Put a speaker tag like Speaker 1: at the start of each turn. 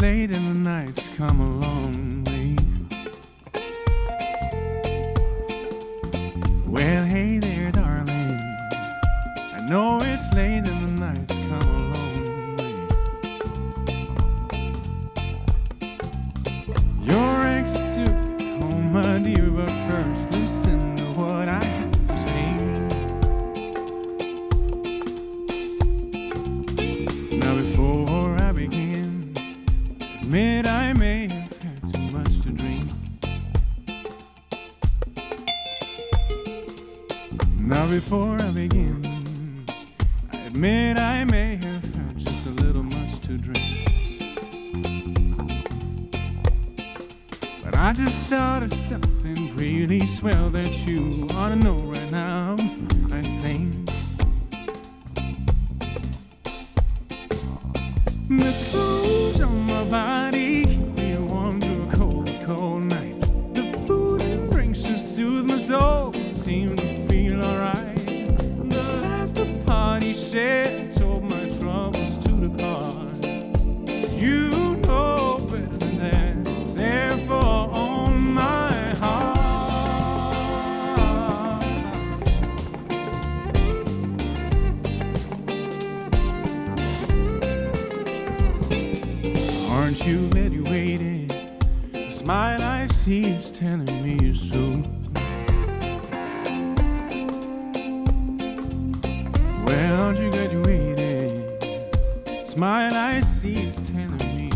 Speaker 1: late in the night's come a long way. Well, hey there, darling. I know it's late in the night's come a long way. Your ex took it home, my dear, but first listen to what I have to say. Now before I begin, admit I may have had too much to drink. Now before I begin, I admit I may have had just a little much to drink. But I just thought of something really swell that you ought to know right now, I think. The clothes on my body keep me warm through a cold, cold night. The food and drinks just soothe my soul, seem to feel alright. The last the party said, told my troubles to the car. You know better than that, therefore on my heart. Aren't you glad you waited? The smile I see is telling me you're so. Well, aren't you glad you waited? Smile I see is telling me